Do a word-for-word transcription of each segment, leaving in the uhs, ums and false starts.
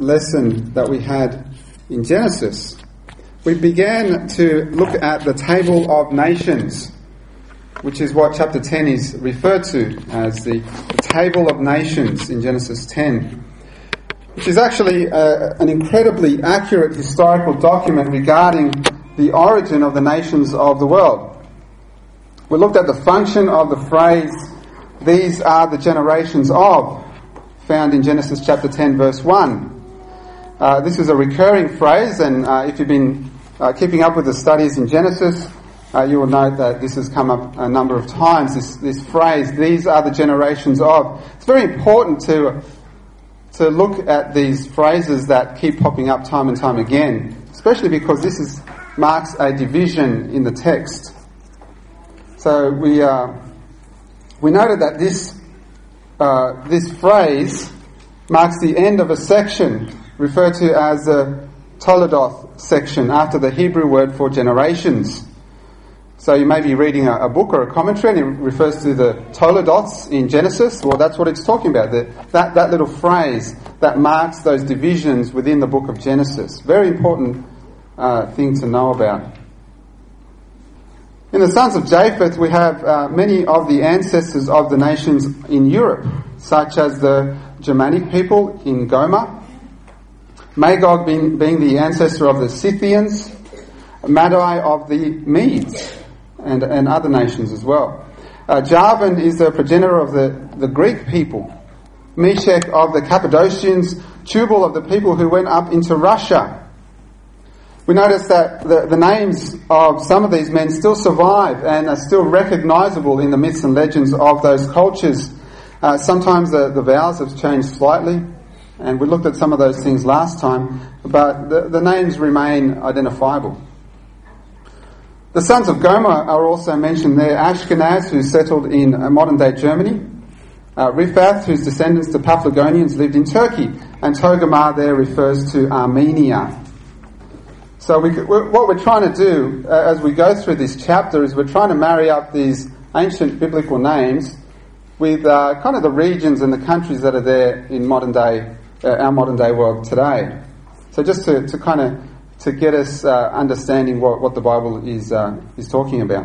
lesson that we had in Genesis, we began to look at the table of nations, which is what chapter ten is referred to as the, the table of nations in Genesis ten, which is actually a, an incredibly accurate historical document regarding the origin of the nations of the world. We looked at the function of the phrase, "These are the generations of," found in Genesis chapter ten verse one. Uh, this is a recurring phrase, and uh, if you've been uh, keeping up with the studies in Genesis, uh, you will note that this has come up a number of times, this, this phrase, "These are the generations of." It's very important to, to look at these phrases that keep popping up time and time again, especially because this is, marks a division in the text. So we uh, we noted that this uh, this phrase marks the end of a section referred to as the Toledoth section, after the Hebrew word for generations. So you may be reading a, a book or a commentary and it refers to the Toledoths in Genesis. Well, that's what it's talking about. The, that, that little phrase that marks those divisions within the book of Genesis. Very important uh, thing to know about. In the sons of Japheth, we have uh, many of the ancestors of the nations in Europe, such as the Germanic people in Gomer, Magog being, being the ancestor of the Scythians, Madai of the Medes, and, and other nations as well. Uh, Javan is the progenitor of the, the Greek people, Meshech of the Cappadocians, Tubal of the people who went up into Russia. We notice that the, the names of some of these men still survive and are still recognisable in the myths and legends of those cultures. Uh, sometimes the, the vowels have changed slightly, and we looked at some of those things last time, but the, the names remain identifiable. The sons of Gomer are also mentioned there. Ashkenaz, who settled in modern-day Germany. Uh, Riphath, whose descendants, the Paphlagonians, lived in Turkey. And Togarmah there refers to Armenia. So we, what we're trying to do uh, as we go through this chapter is we're trying to marry up these ancient biblical names with uh, kind of the regions and the countries that are there in modern day, uh, our modern day world today. So just to, to kind of to get us uh, understanding what, what the Bible is uh, is talking about.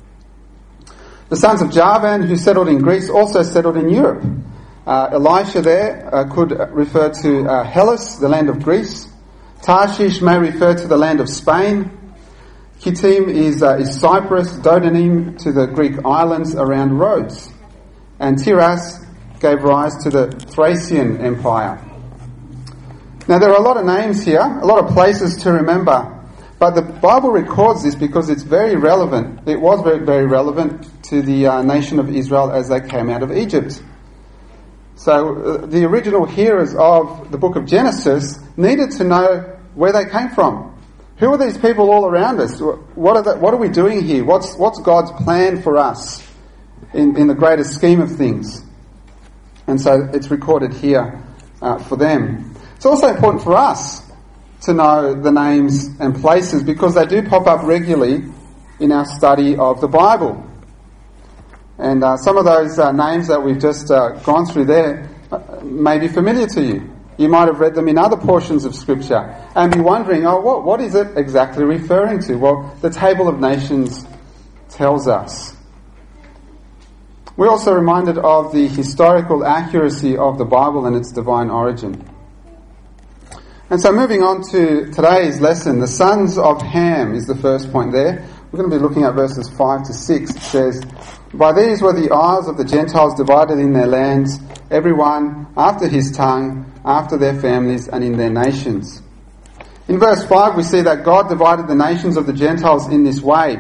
The sons of Javan, who settled in Greece, also settled in Europe. Uh, Elisha there uh, could refer to uh, Hellas, the land of Greece. Tarshish may refer to the land of Spain. Kittim is, uh, is Cyprus, Dodanim to the Greek islands around Rhodes. And Tiras gave rise to the Thracian Empire. Now there are a lot of names here, a lot of places to remember, but the Bible records this because it's very relevant. It was very, very relevant to the uh, nation of Israel as they came out of Egypt. So uh, the original hearers of the book of Genesis needed to know where they came from. Who are these people all around us? What are the, what are we doing here? What's what's God's plan for us in, in the greater scheme of things? And so it's recorded here uh, for them. It's also important for us to know the names and places because they do pop up regularly in our study of the Bible. And uh, some of those uh, names that we've just uh, gone through there uh, may be familiar to you. You might have read them in other portions of Scripture and be wondering, oh, what, what is it exactly referring to? Well, the Table of Nations tells us. We're also reminded of the historical accuracy of the Bible and its divine origin. And so moving on to today's lesson, the sons of Ham is the first point there. We're going to be looking at verses five to six. It says, "By these were the isles of the Gentiles divided in their lands, every one after his tongue, after their families, and in their nations." In verse five we see that God divided the nations of the Gentiles in this way.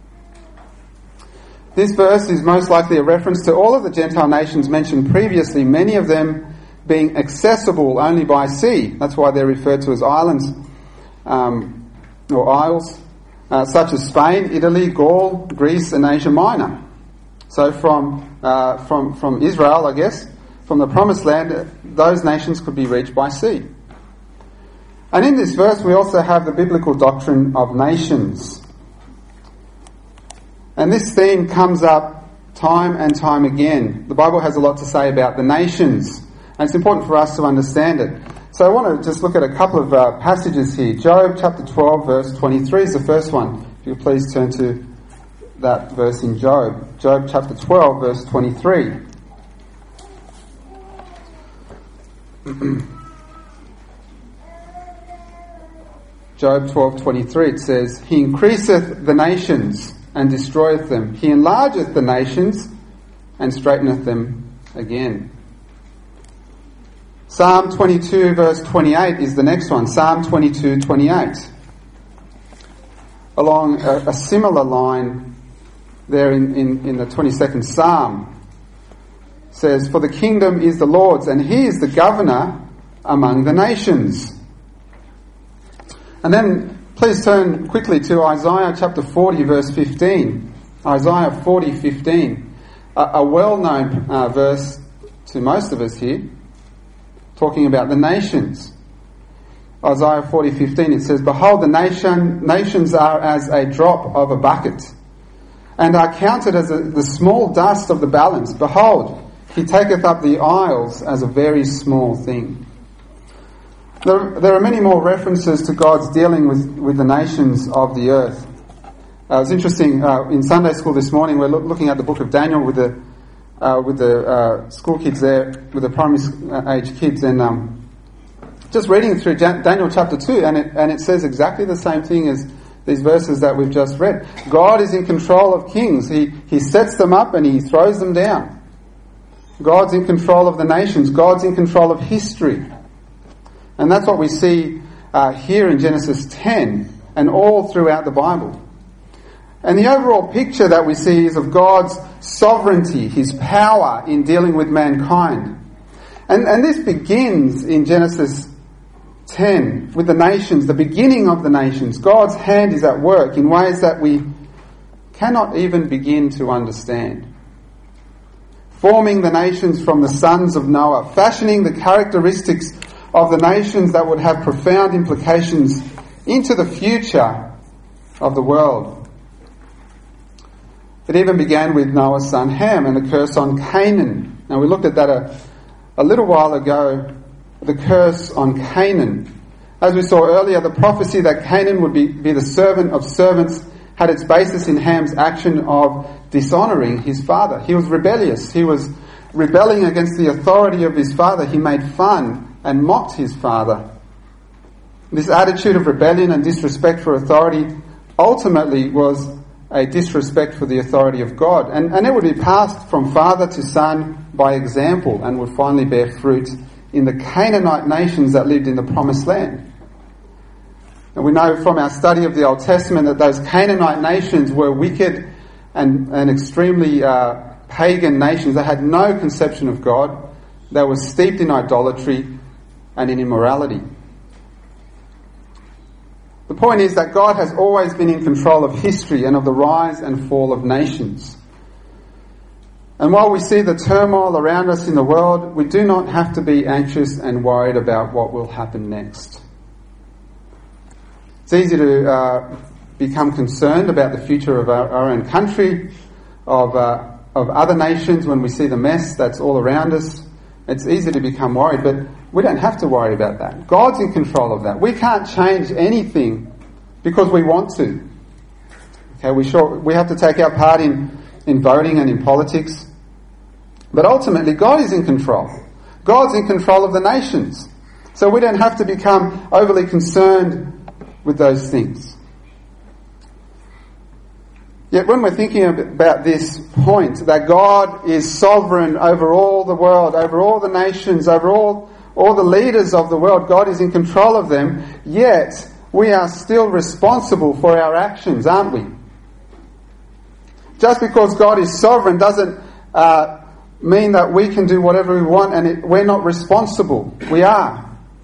This verse is most likely a reference to all of the Gentile nations mentioned previously, many of them being accessible only by sea. That's why they're referred to as islands um, or isles, uh, such as Spain, Italy, Gaul, Greece, and Asia Minor. So from uh, from from Israel, I guess, from the Promised Land, those nations could be reached by sea. And in this verse, we also have the biblical doctrine of nations. And this theme comes up time and time again. The Bible has a lot to say about the nations, and it's important for us to understand it. So I want to just look at a couple of uh, passages here. Job chapter twelve, verse twenty-three is the first one. If you please turn to that verse in Job. Job chapter twelve, verse twenty-three. Job twelve twenty-three, it says, He increaseth the nations and destroyeth them. He enlargeth the nations and straighteneth them again. Psalm twenty-two, verse twenty-eight is the next one. Psalm twenty-two, twenty-eight. Along a, a similar line there in, in, in the twenty-second Psalm, says, For the kingdom is the Lord's, and He is the governor among the nations. And then please turn quickly to Isaiah chapter forty, verse fifteen. Isaiah forty, fifteen. A, a well-known uh, verse to most of us here, talking about the nations. Isaiah forty, fifteen, it says, Behold, the nation nations are as a drop of a bucket, and are counted as a, the small dust of the balance. Behold, He taketh up the isles as a very small thing. There, there are many more references to God's dealing with, with the nations of the earth. Uh, it's interesting, uh, in Sunday school this morning, we're look, looking at the book of Daniel with the uh, with the uh, school kids there, with the primary age kids, and um, just reading through Daniel chapter two, and it, and it says exactly the same thing as these verses that we've just read. God is in control of kings. He, he sets them up and He throws them down. God's in control of the nations. God's in control of history. And that's what we see uh, here in Genesis ten and all throughout the Bible. And the overall picture that we see is of God's sovereignty, His power in dealing with mankind. And, and this begins in Genesis ten with the nations, the beginning of the nations. God's hand is at work in ways that we cannot even begin to understand. Forming the nations from the sons of Noah, fashioning the characteristics of the nations that would have profound implications into the future of the world. It even began with Noah's son Ham and the curse on Canaan. Now we looked at that a, a little while ago, the curse on Canaan. As we saw earlier, the prophecy that Canaan would be, be the servant of servants had its basis in Ham's action of dishonouring his father. He was rebellious. He was rebelling against the authority of his father. He made fun and mocked his father. This attitude of rebellion and disrespect for authority ultimately was a disrespect for the authority of God. And, and it would be passed from father to son by example and would finally bear fruit in the Canaanite nations that lived in the Promised Land. And we know from our study of the Old Testament that those Canaanite nations were wicked and, and extremely uh, pagan nations. They had no conception of God. They were steeped in idolatry and in immorality. The point is that God has always been in control of history and of the rise and fall of nations. And while we see the turmoil around us in the world, we do not have to be anxious and worried about what will happen next. It's easy to uh, become concerned about the future of our, our own country, of uh, of other nations when we see the mess that's all around us. It's easy to become worried, but we don't have to worry about that. God's in control of that. We can't change anything because we want to. Okay, we sure we have to take our part in, in voting and in politics. But ultimately, God is in control. God's in control of the nations. So we don't have to become overly concerned with those things. Yet when we're thinking about this point, that God is sovereign over all the world, over all the nations, over all, all the leaders of the world, God is in control of them, yet we are still responsible for our actions, aren't we? Just because God is sovereign doesn't uh, mean that we can do whatever we want and it, we're not responsible. We are.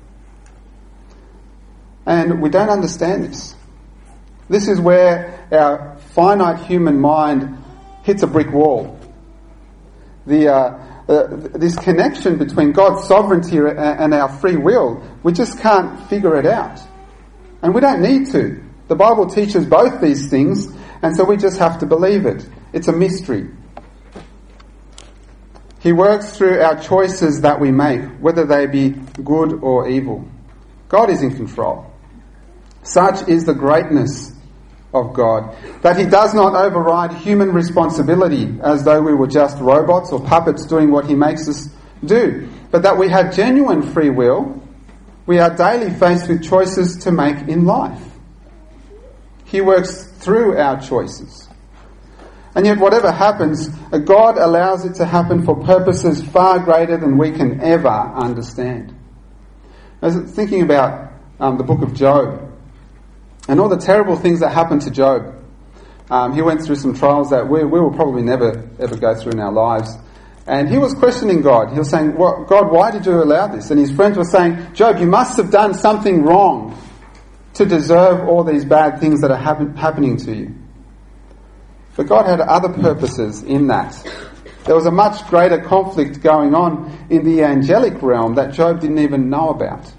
And we don't understand this. This is where our finite human mind hits a brick wall. The uh, uh, this connection between God's sovereignty and our free will, we just can't figure it out. And we don't need to. The Bible teaches both these things, and so we just have to believe it. It's a mystery. He works through our choices that we make, whether they be good or evil. God is in control. Such is the greatness of God, that he does not override human responsibility as though we were just robots or puppets doing what he makes us do, but that we have genuine free will. We are daily faced with choices to make in life. He works through our choices. And yet whatever happens, God allows it to happen for purposes far greater than we can ever understand. I was thinking about um, the book of Job and all the terrible things that happened to Job. Um, he went through some trials that we, we will probably never ever go through in our lives. And he was questioning God. He was saying, well, God, why did you allow this? And his friends were saying, Job, you must have done something wrong to deserve all these bad things that are happen- happening to you. But God had other purposes in that. There was a much greater conflict going on in the angelic realm that Job didn't even know about.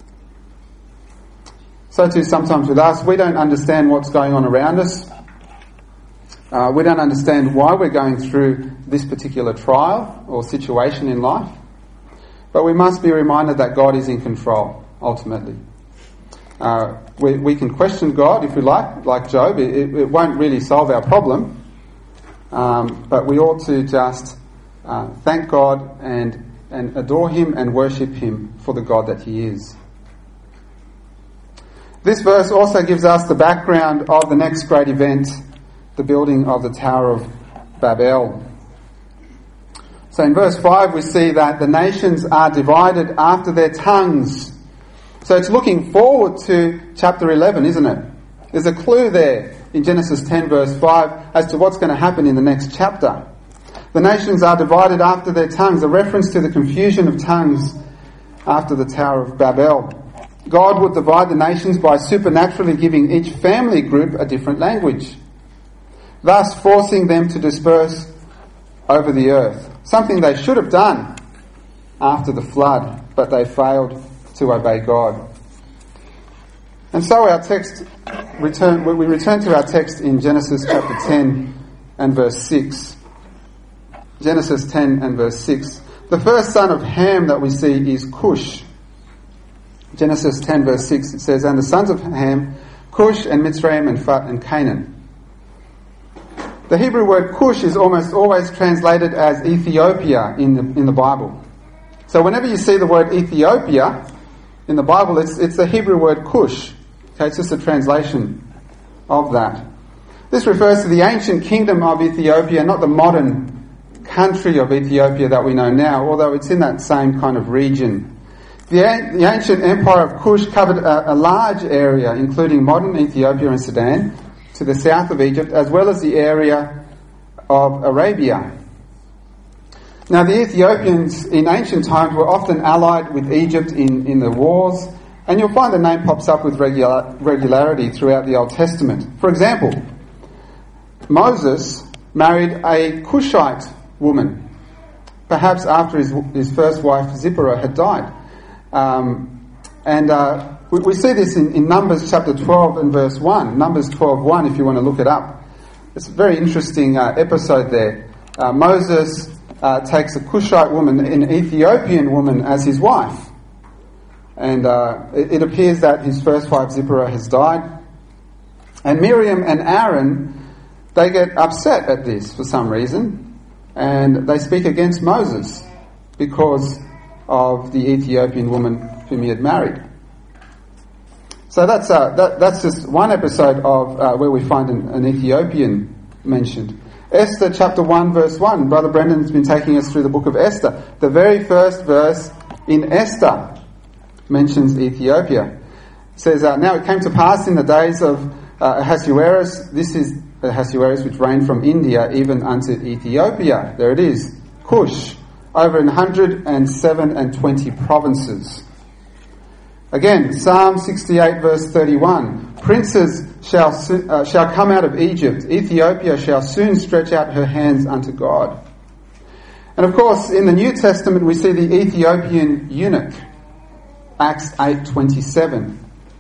So too sometimes with us, we don't understand what's going on around us. Uh, we don't understand why we're going through this particular trial or situation in life. But we must be reminded that God is in control, ultimately. Uh, we, we can question God if we like, like Job. It, it won't really solve our problem. Um, but we ought to just uh, thank God and, and adore him and worship him for the God that he is. This verse also gives us the background of the next great event, the building of the Tower of Babel. So in verse five we see that the nations are divided after their tongues. So it's looking forward to chapter eleven, isn't it? There's a clue there in Genesis ten verse five as to what's going to happen in the next chapter. The nations are divided after their tongues, a reference to the confusion of tongues after the Tower of Babel. God would divide the nations by supernaturally giving each family group a different language, thus forcing them to disperse over the earth, something they should have done after the flood, but they failed to obey God. And so our text return we return to our text in Genesis chapter ten and verse six. Genesis ten and verse six. The first son of Ham that we see is Cush. Genesis ten verse six, it says, and the sons of Ham, Cush and Mitzrayim and Phut and Canaan. The Hebrew word Cush is almost always translated as Ethiopia in the, in the Bible. So whenever you see the word Ethiopia in the Bible, it's, it's the Hebrew word Cush. Okay, it's just a translation of that. This refers to the ancient kingdom of Ethiopia, not the modern country of Ethiopia that we know now, although it's in that same kind of region. The, the ancient empire of Cush covered a, a large area, including modern Ethiopia and Sudan, to the south of Egypt, as well as the area of Arabia. Now, the Ethiopians in ancient times were often allied with Egypt in, in the wars, and you'll find the name pops up with regular, regularity throughout the Old Testament. For example, Moses married a Cushite woman, perhaps after his, his first wife Zipporah had died. Um, and uh, we, we see this in, in Numbers chapter twelve and verse one. Numbers twelve one, if you want to look it up. It's a very interesting uh, episode there. Uh, Moses uh, takes a Cushite woman, an Ethiopian woman, as his wife. And uh, it, it appears that his first wife Zipporah has died. And Miriam and Aaron, they get upset at this for some reason. And they speak against Moses because of the Ethiopian woman whom he had married. So that's uh, that, that's just one episode of uh, where we find an, an Ethiopian mentioned. Esther chapter one verse one. Brother Brendan's been taking us through the book of Esther. The very first verse in Esther mentions Ethiopia. It says, uh, now it came to pass in the days of uh, Ahasuerus, this is Ahasuerus which reigned from India even unto Ethiopia. There it is, Cush, over an hundred and seven and twenty provinces. Again, Psalm sixty-eight verse thirty-one. Princes shall uh, shall come out of Egypt. Ethiopia shall soon stretch out her hands unto God. And of course, in the New Testament, we see the Ethiopian eunuch. Acts eight twenty-seven.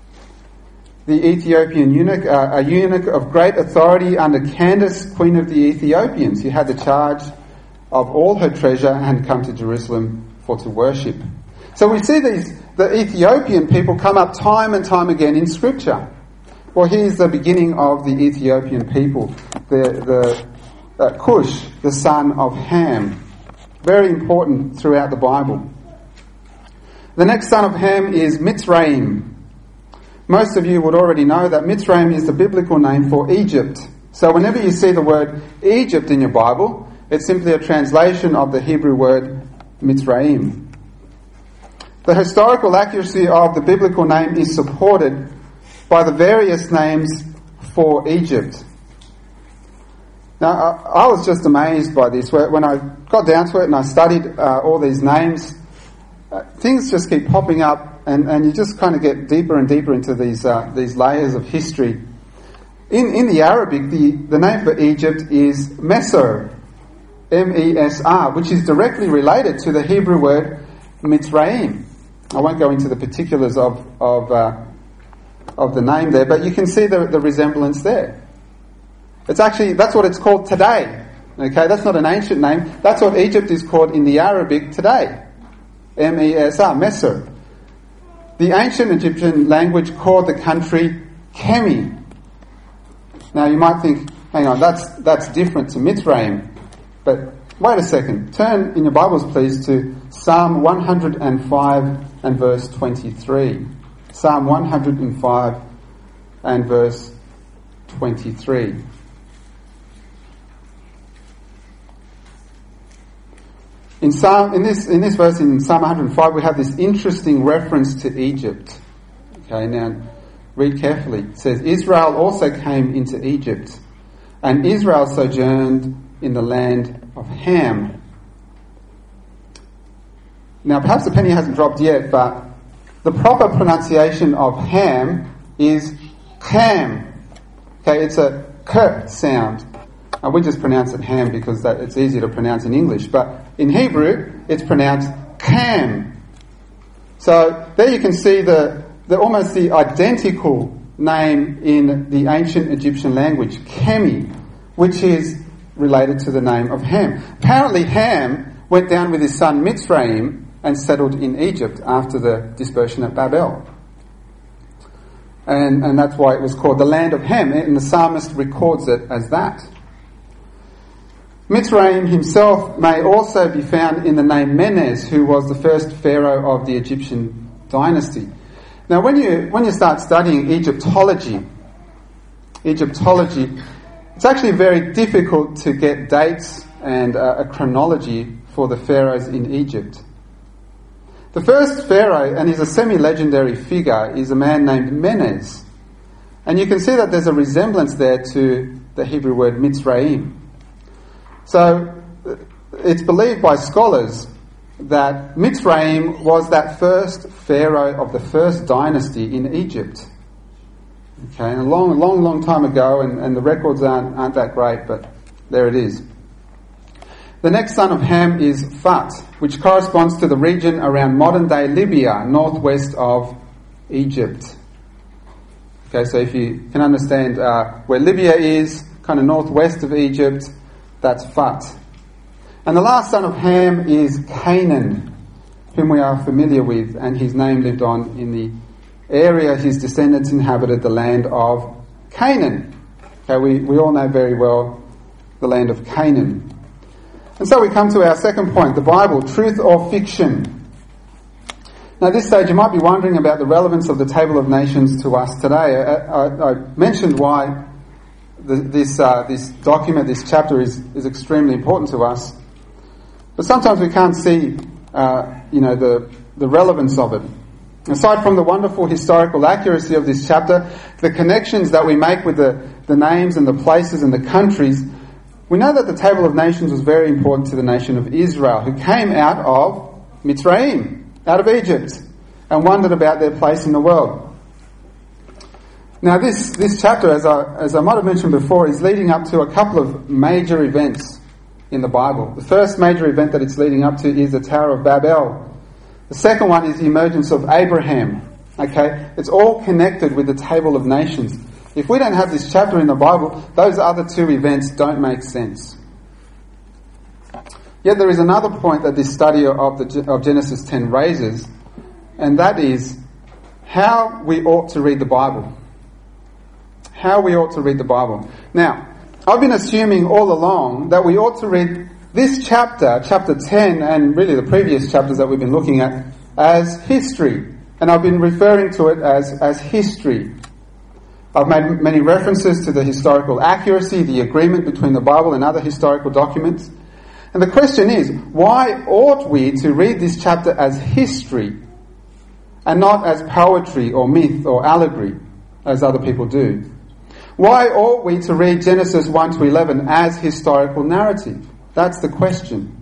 The Ethiopian eunuch, uh, a eunuch of great authority under Candace, queen of the Ethiopians. He had the charge of all her treasure and had come to Jerusalem for to worship. So we see these the Ethiopian people come up time and time again in Scripture. Well, here's the beginning of the Ethiopian people, the the uh, Cush, the son of Ham. Very important throughout the Bible. The next son of Ham is Mitzrayim. Most of you would already know that Mitzrayim is the biblical name for Egypt. So whenever you see the word Egypt in your Bible, it's simply a translation of the Hebrew word Mitzrayim. The historical accuracy of the biblical name is supported by the various names for Egypt. Now, I, I was just amazed by this. When I got down to it and I studied uh, all these names, uh, things just keep popping up, and, and you just kind of get deeper and deeper into these uh, these layers of history. In in the Arabic, the, the name for Egypt is Mesr, M E S R, which is directly related to the Hebrew word Mitzrayim. I won't go into the particulars of of uh, of the name there, but you can see the, the resemblance there. It's actually, that's what it's called today. Okay, that's not an ancient name. That's what Egypt is called in the Arabic today. M E S R, Mesr. The ancient Egyptian language called the country Kemi. Now you might think, hang on, that's that's different to Mitzrayim. But wait a second. Turn in your Bibles, please, to Psalm one hundred five and verse twenty-three. Psalm one hundred five and verse twenty-three. In Psalm, in this in this verse in Psalm one hundred five, we have this interesting reference to Egypt. Okay, now read carefully. It says, Israel also came into Egypt, and Israel sojourned in the land of Ham. Now, perhaps the penny hasn't dropped yet, but the proper pronunciation of Ham is Ham. Okay, it's a k sound. Uh, we just pronounce it Ham because that, it's easier to pronounce in English. But in Hebrew, it's pronounced Ham. So there you can see the, the almost the identical name in the ancient Egyptian language, Kemi, which is related to the name of Ham. Apparently Ham went down with his son Mitzrayim and settled in Egypt after the dispersion at Babel. And, and that's why it was called the land of Ham, and the psalmist records it as that. Mitzrayim himself may also be found in the name Menes, who was the first pharaoh of the Egyptian dynasty. Now when you when you start studying Egyptology, Egyptology, it's actually very difficult to get dates and uh, a chronology for the pharaohs in Egypt. The first pharaoh, and he's a semi-legendary figure, is a man named Menes. And you can see that there's a resemblance there to the Hebrew word Mitzrayim. So it's believed by scholars that Mitzrayim was that first pharaoh of the first dynasty in Egypt. Okay, and a long, long, long time ago, and, and the records aren't, aren't that great, but there it is. The next son of Ham is Phut, which corresponds to the region around modern-day Libya, northwest of Egypt. Okay, so if you can understand uh, where Libya is, kind of northwest of Egypt, that's Phut. And the last son of Ham is Canaan, whom we are familiar with, and his name lived on in the area his descendants inhabited, the land of Canaan. Okay, we, we all know very well the land of Canaan. And so we come to our second point, the Bible, truth or fiction. Now at this stage you might be wondering about the relevance of the Table of Nations to us today. I, I, I mentioned why the, this uh, this document, this chapter is, is extremely important to us. But sometimes we can't see uh, you know, the, the relevance of it. Aside from the wonderful historical accuracy of this chapter, the connections that we make with the, the names and the places and the countries, we know that the Table of Nations was very important to the nation of Israel, who came out of Mitzrayim, out of Egypt, and wondered about their place in the world. Now this, this chapter, as I, as I might have mentioned before, is leading up to a couple of major events in the Bible. The first major event that it's leading up to is the Tower of Babel. The second one is the emergence of Abraham. Okay, it's all connected with the Table of Nations. If we don't have this chapter in the Bible, those other two events don't make sense. Yet there is another point that this study of, the, of Genesis ten raises, and that is how we ought to read the Bible. How we ought to read the Bible. Now, I've been assuming all along that we ought to read this chapter, chapter ten, and really the previous chapters that we've been looking at, as history. And I've been referring to it as, as history. I've made many references to the historical accuracy, the agreement between the Bible and other historical documents. And the question is, why ought we to read this chapter as history and not as poetry or myth or allegory, as other people do? Why ought we to read Genesis one to eleven as historical narrative? That's the question.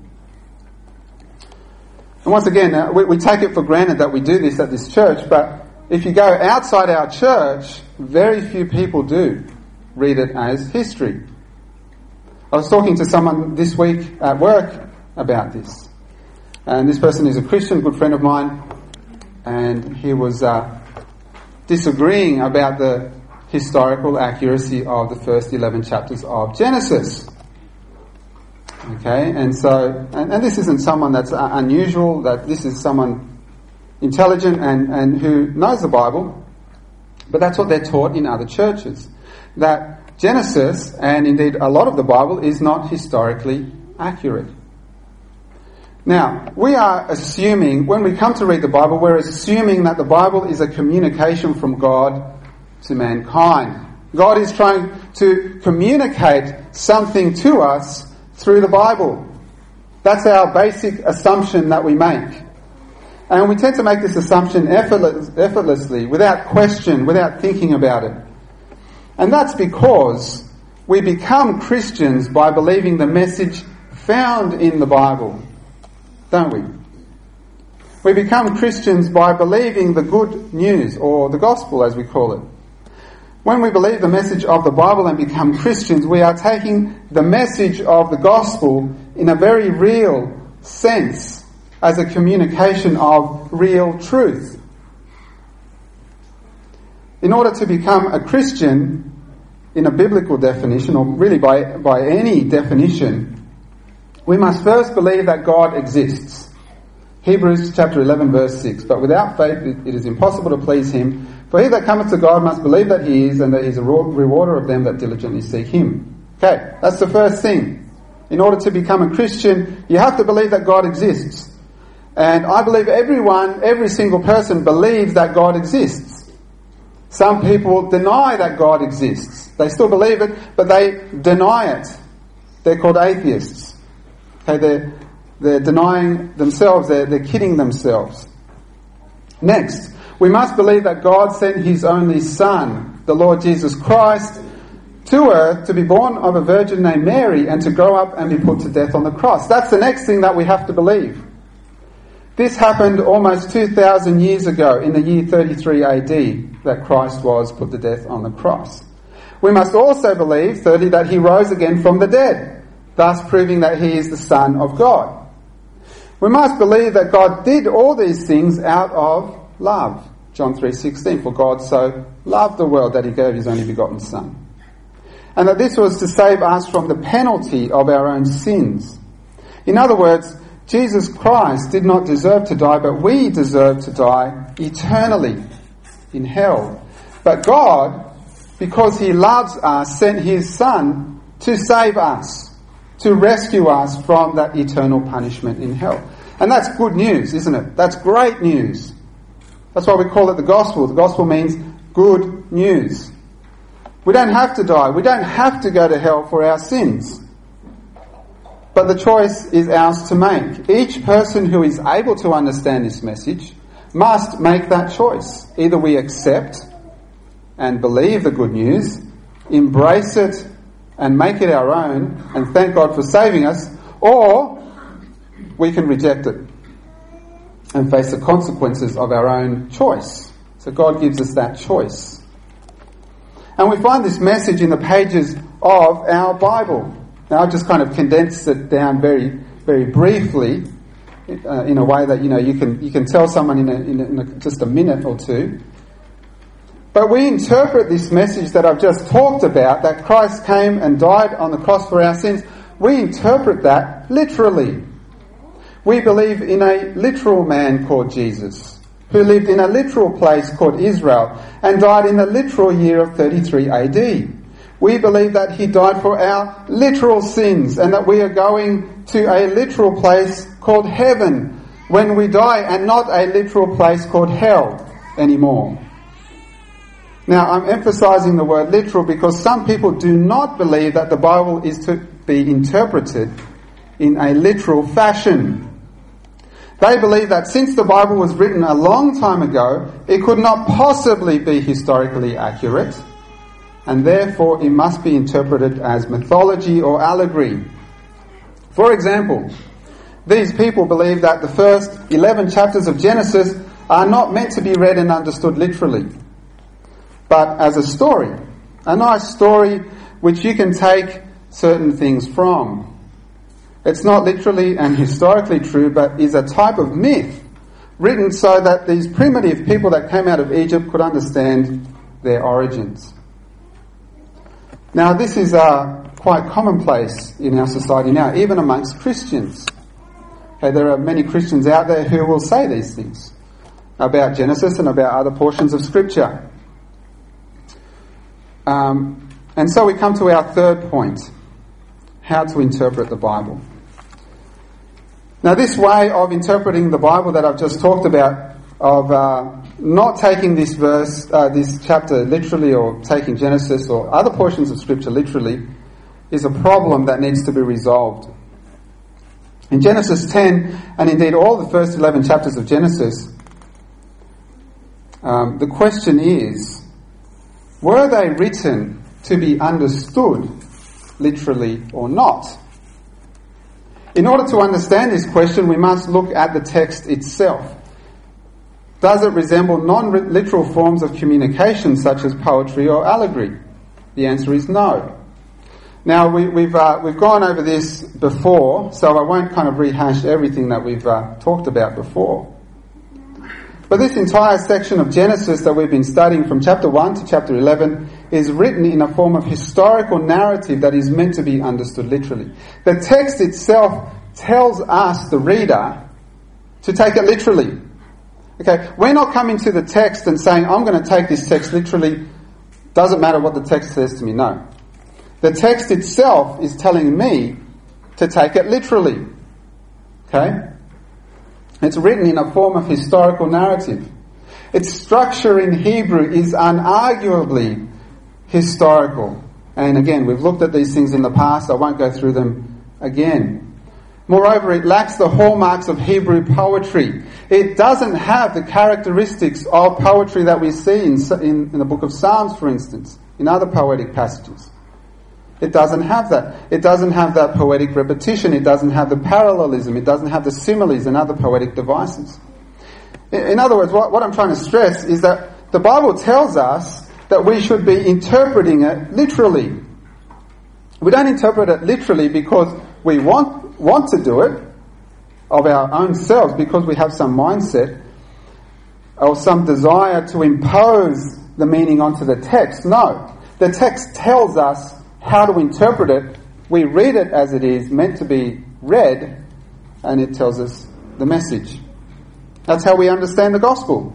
And once again, uh, we, we take it for granted that we do this at this church, but if you go outside our church, very few people do read it as history. I was talking to someone this week at work about this. And this person is a Christian, a good friend of mine, and he was uh, disagreeing about the historical accuracy of the first eleven chapters of Genesis. Okay, and so, and, and this isn't someone that's uh, unusual, that this is someone intelligent and, and who knows the Bible, but that's what they're taught in other churches. That Genesis, and indeed a lot of the Bible, is not historically accurate. Now, we are assuming, when we come to read the Bible, we're assuming that the Bible is a communication from God to mankind. God is trying to communicate something to us through the Bible. That's our basic assumption that we make. And we tend to make this assumption effortless, effortlessly, without question, without thinking about it. And that's because we become Christians by believing the message found in the Bible, don't we? We become Christians by believing the good news, or the gospel as we call it. When we believe the message of the Bible and become Christians, we are taking the message of the gospel in a very real sense, as a communication of real truth. In order to become a Christian, in a biblical definition, or really by, by any definition, we must first believe that God exists. Hebrews chapter eleven verse six, but without faith it, it is impossible to please him. For he that cometh to God must believe that he is, and that he is a rewarder of them that diligently seek him. Okay, that's the first thing. In order to become a Christian, you have to believe that God exists. And I believe everyone, every single person believes that God exists. Some people deny that God exists. They still believe it, but they deny it. They're called atheists. Okay, they're, they're denying themselves, they're, they're kidding themselves. Next, we must believe that God sent his only Son, the Lord Jesus Christ, to earth to be born of a virgin named Mary and to grow up and be put to death on the cross. That's the next thing that we have to believe. This happened almost two thousand years ago in the year thirty-three A D that Christ was put to death on the cross. We must also believe, thirdly, that he rose again from the dead, thus proving that he is the Son of God. We must believe that God did all these things out of love. John three sixteen, for God so loved the world that he gave his only begotten Son. And that this was to save us from the penalty of our own sins. In other words, Jesus Christ did not deserve to die, but we deserve to die eternally in hell. But God, because he loves us, sent his Son to save us, to rescue us from that eternal punishment in hell. And that's good news, isn't it? That's great news. That's why we call it the gospel. The gospel means good news. We don't have to die. We don't have to go to hell for our sins. But the choice is ours to make. Each person who is able to understand this message must make that choice. Either we accept and believe the good news, embrace it and make it our own, and thank God for saving us, or we can reject it and face the consequences of our own choice. So God gives us that choice. And we find this message in the pages of our Bible. Now I've just kind of condensed it down very, very briefly, uh, in a way that, you know, you can you can tell someone in, a, in, a, in a, just a minute or two. But we interpret this message that I've just talked about, that Christ came and died on the cross for our sins, we interpret that literally. We believe in a literal man called Jesus, who lived in a literal place called Israel and died in the literal year of thirty-three A D. We believe that he died for our literal sins and that we are going to a literal place called heaven when we die, and not a literal place called hell anymore. Now, I'm emphasizing the word literal because some people do not believe that the Bible is to be interpreted in a literal fashion. They believe that since the Bible was written a long time ago, it could not possibly be historically accurate, and therefore it must be interpreted as mythology or allegory. For example, these people believe that the first eleven chapters of Genesis are not meant to be read and understood literally, but as a story, a nice story which you can take certain things from. It's not literally and historically true, but is a type of myth written so that these primitive people that came out of Egypt could understand their origins. Now, this is uh, quite commonplace in our society now, even amongst Christians. Okay, there are many Christians out there who will say these things about Genesis and about other portions of Scripture. Um, and so we come to our third point, how to interpret the Bible. Now, this way of interpreting the Bible that I've just talked about, of uh, not taking this verse, uh, this chapter literally, or taking Genesis or other portions of Scripture literally, is a problem that needs to be resolved. In Genesis ten, and indeed all the first eleven chapters of Genesis, um, the question is, were they written to be understood literally or not? In order to understand this question, we must look at the text itself. Does it resemble non-literal forms of communication such as poetry or allegory? The answer is no. Now, we, we've uh, we've gone over this before, so I won't kind of rehash everything that we've uh, talked about before. But this entire section of Genesis that we've been studying from chapter one to chapter eleven is written in a form of historical narrative that is meant to be understood literally. The text itself tells us, the reader, to take it literally. Okay, we're not coming to the text and saying, I'm going to take this text literally, doesn't matter what the text says to me. No. The text itself is telling me to take it literally. Okay? It's written in a form of historical narrative. Its structure in Hebrew is unarguably historical. And again, we've looked at these things in the past. I won't go through them again. Moreover, it lacks the hallmarks of Hebrew poetry. It doesn't have the characteristics of poetry that we see in, in, in the book of Psalms, for instance, in other poetic passages. It doesn't have that. It doesn't have that poetic repetition. It doesn't have the parallelism. It doesn't have the similes and other poetic devices. In, in other words, what, what I'm trying to stress is that the Bible tells us that we should be interpreting it literally. We don't interpret it literally because we want want to do it of our own selves, because we have some mindset or some desire to impose the meaning onto the text. No. The text tells us how to interpret it. We read it as it is meant to be read, and it tells us the message. That's how we understand the gospel.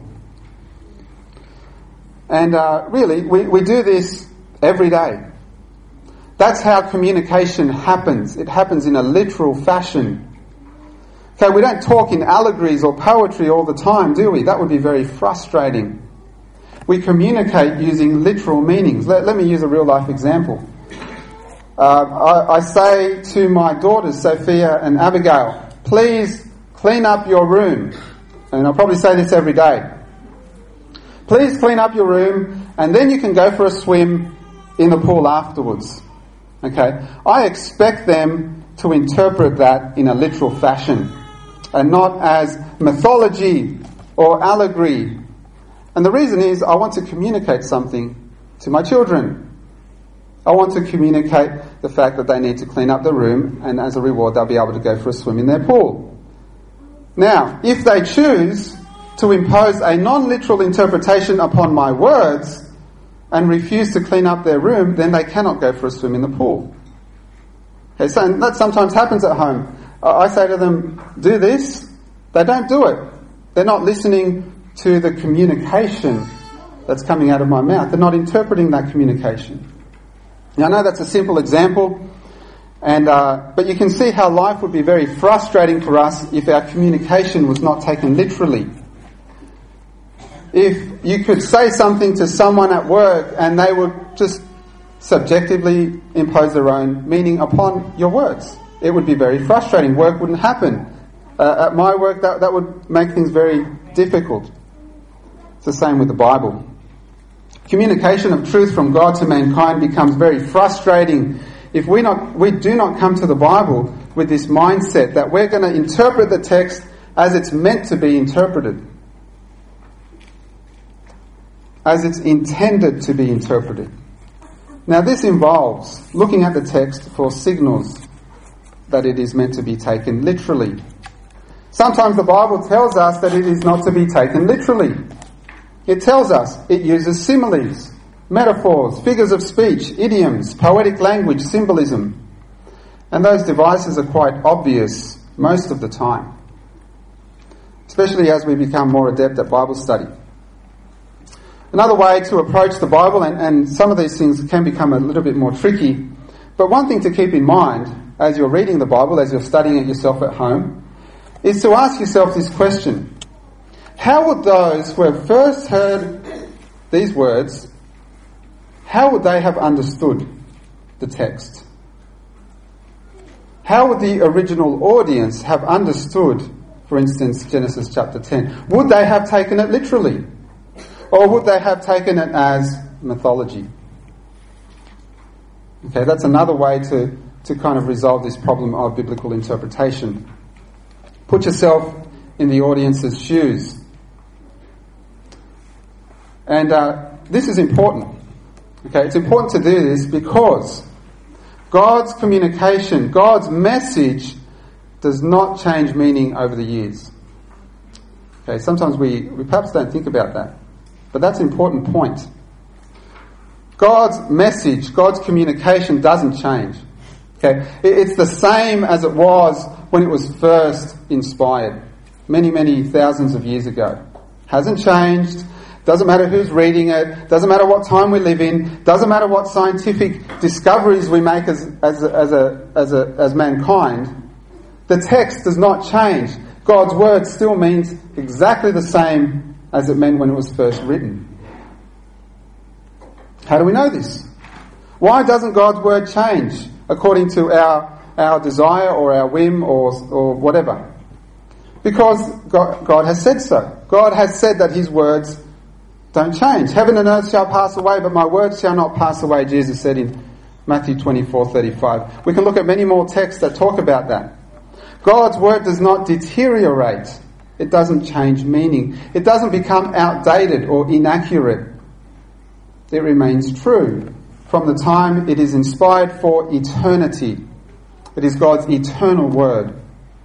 And uh, really, we, we do this every day. That's how communication happens. It happens in a literal fashion. Okay, we don't talk in allegories or poetry all the time, do we? That would be very frustrating. We communicate using literal meanings. Let, let me use a real life example. Uh, I, I say to my daughters, Sophia and Abigail, please clean up your room. And I'll probably say this every day. Please clean up your room, and then you can go for a swim in the pool afterwards. Okay, I expect them to interpret that in a literal fashion and not as mythology or allegory. And the reason is I want to communicate something to my children. I want to communicate the fact that they need to clean up the room, and as a reward they'll be able to go for a swim in their pool. Now, if they choose to impose a non-literal interpretation upon my words and refuse to clean up their room, then they cannot go for a swim in the pool. Okay, so that sometimes happens at home. I say to them, do this. They don't do it. They're not listening to the communication that's coming out of my mouth. They're not interpreting that communication. Now, I know that's a simple example, and uh, but you can see how life would be very frustrating for us if our communication was not taken literally. If you could say something to someone at work and they would just subjectively impose their own meaning upon your words, it would be very frustrating. Work wouldn't happen. Uh, at my work, that, that would make things very difficult. It's the same with the Bible. Communication of truth from God to mankind becomes very frustrating if we not we do not come to the Bible with this mindset that we're going to interpret the text as it's meant to be interpreted, as it's intended to be interpreted. Now, this involves looking at the text for signals that it is meant to be taken literally. Sometimes the Bible tells us that it is not to be taken literally. It tells us it uses similes, metaphors, figures of speech, idioms, poetic language, symbolism. And those devices are quite obvious most of the time, especially as we become more adept at Bible study. Another way to approach the Bible, and, and some of these things can become a little bit more tricky, but one thing to keep in mind as you're reading the Bible, as you're studying it yourself at home, is to ask yourself this question. How would those who have first heard these words, how would they have understood the text? How would the original audience have understood, for instance, Genesis chapter ten? Would they have taken it literally? Or would they have taken it as mythology? Okay, that's another way to, to kind of resolve this problem of biblical interpretation. Put yourself in the audience's shoes. And uh, this is important. Okay, it's important to do this because God's communication, God's message does not change meaning over the years. Okay, sometimes we, we perhaps don't think about that, but that's an important point. God's message, God's communication doesn't change. Okay, it's the same as it was when it was first inspired, many, many thousands of years ago. Hasn't changed. Doesn't matter who's reading it. Doesn't matter what time we live in. Doesn't matter what scientific discoveries we make as as as a as a as mankind. The text does not change. God's word still means exactly the same as it meant when it was first written. How do we know this? Why doesn't God's word change according to our our desire or our whim or or whatever? Because God, God has said so. God has said that His words don't change. Heaven and earth shall pass away, but my words shall not pass away, Jesus said in Matthew twenty-four thirty-five. We can look at many more texts that talk about that. God's word does not deteriorate. It doesn't change meaning. It doesn't become outdated or inaccurate. It remains true from the time it is inspired for eternity. It is God's eternal word.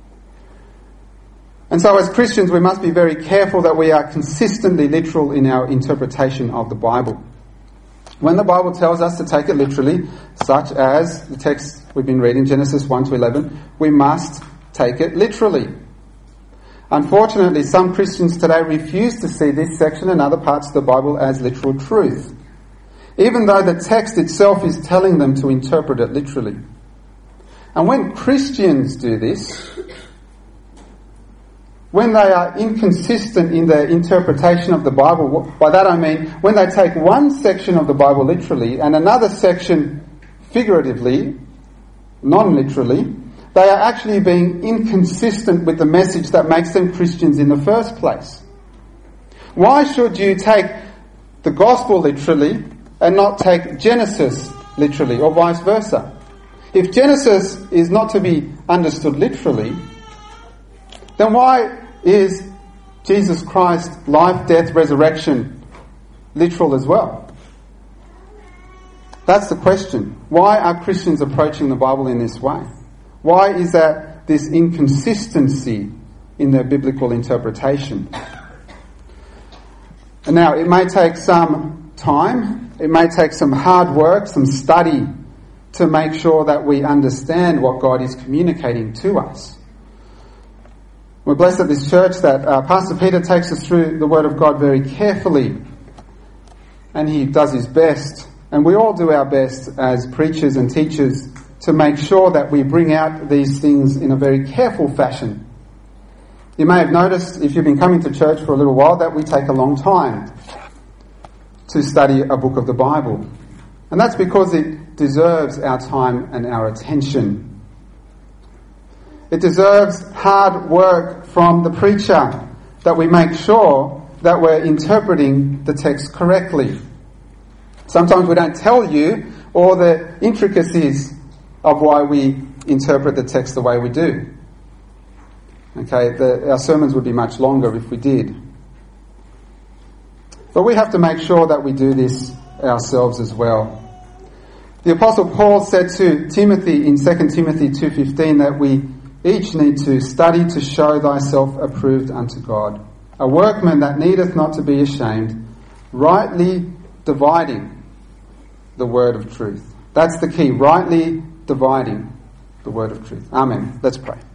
And so as Christians, we must be very careful that we are consistently literal in our interpretation of the Bible. When the Bible tells us to take it literally, such as the text we've been reading, Genesis one to eleven, we must take it literally. Unfortunately, some Christians today refuse to see this section and other parts of the Bible as literal truth, even though the text itself is telling them to interpret it literally. And when Christians do this, when they are inconsistent in their interpretation of the Bible, by that I mean when they take one section of the Bible literally and another section figuratively, non-literally, they are actually being inconsistent with the message that makes them Christians in the first place. Why should you take the gospel literally and not take Genesis literally, or vice versa? If Genesis is not to be understood literally, then why is Jesus Christ's life, death, resurrection literal as well? That's the question. Why are Christians approaching the Bible in this way? Why is there this inconsistency in their biblical interpretation? And now, it may take some time, it may take some hard work, some study to make sure that we understand what God is communicating to us. We're blessed at this church that uh, Pastor Peter takes us through the Word of God very carefully, and he does his best, and we all do our best as preachers and teachers to make sure that we bring out these things in a very careful fashion. You may have noticed, if you've been coming to church for a little while, that we take a long time to study a book of the Bible. And that's because it deserves our time and our attention. It deserves hard work from the preacher, that we make sure that we're interpreting the text correctly. Sometimes we don't tell you all the intricacies of why we interpret the text the way we do. Okay, the, our sermons would be much longer if we did. But we have to make sure that we do this ourselves as well. The Apostle Paul said to Timothy in Second Timothy two fifteen that we each need to study to show thyself approved unto God, a workman that needeth not to be ashamed, rightly dividing the word of truth. That's the key, rightly dividing the word of truth. Amen. Let's pray.